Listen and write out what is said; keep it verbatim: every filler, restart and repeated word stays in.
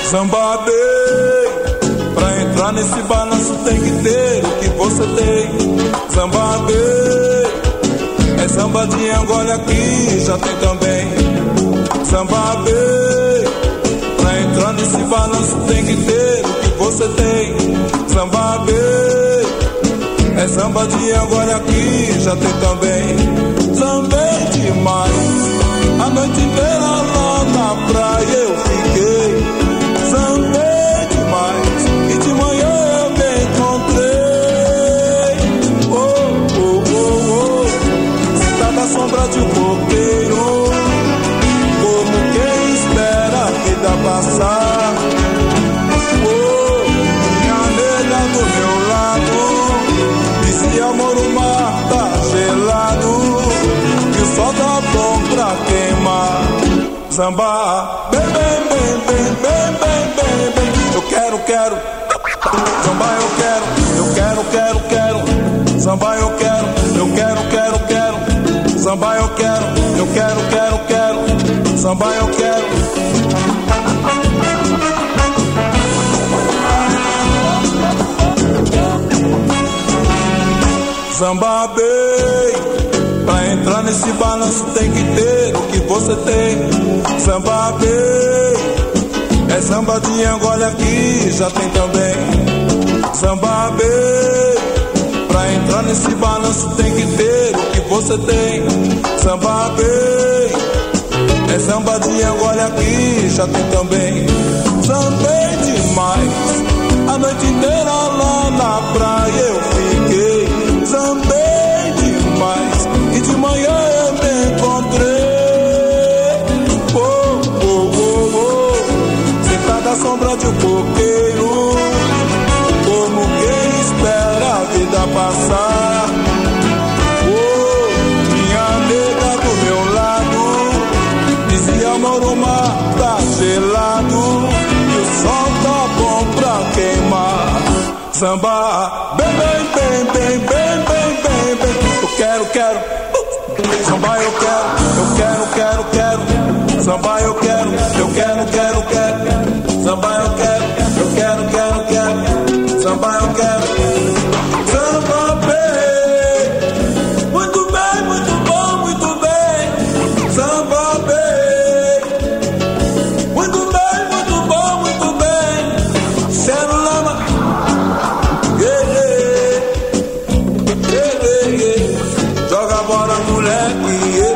Samba bem, pra entrar nesse balanço tem que ter o que você tem. Samba bem, é samba de Angola aqui já tem também. Samba bem, pra entrar nesse balanço tem que ter o que você tem. Samba bem, é samba de Angola aqui já tem também. Sambei demais, a noite inteira lá na praia eu fiquei. Sambei demais e de manhã eu me encontrei. Oh, oh, oh, oh, sentada à sombra de um coqueiro, como quem espera a vida passar. Oh, minha nega do meu lado dizia: amor, o mar tá gelado e o sol tá bom pra queimar. Samba, bem, bem, bem, bem, bem, bem, bem, bem. Eu quero, quero. Samba eu quero, eu quero, quero, quero. Samba eu quero, eu quero, quero, quero. Samba eu quero, eu quero, quero, quero. Samba eu quero. Samba bem, pra entrar nesse balanço tem que ter o que você tem. Samba bem, é samba de Angola aqui já tem também. Samba bem, pra entrar nesse balanço tem que ter o que você tem. Samba bem, é samba de Angola aqui já tem também. Sambei demais, a noite inteira lá na praia eu fiquei. Sambei demais e de manhã eu me encontrei. Oh, oh, oh, oh, sentada à sombra de um coqueiro, como quem espera a vida passar. Oh, minha nega do meu lado dizia: amor, o mar tá gelado e o sol tá bom pra queimar. Samba, bem, bem, bem, bem, bem, bem, bem, bem. Eu quero, quero. Samba eu quero, eu quero, quero, quero. Samba eu quero, eu quero, quero, quero. Samba eu quero, eu quero, quero, quero. Samba eu quero. Samba bem, muito bem, muito bom, muito bem. Samba bem, muito bem, muito bom, muito bem. Cero lama, yeah, yeah, yeah, yeah. Joga a bola, moleque, yeah.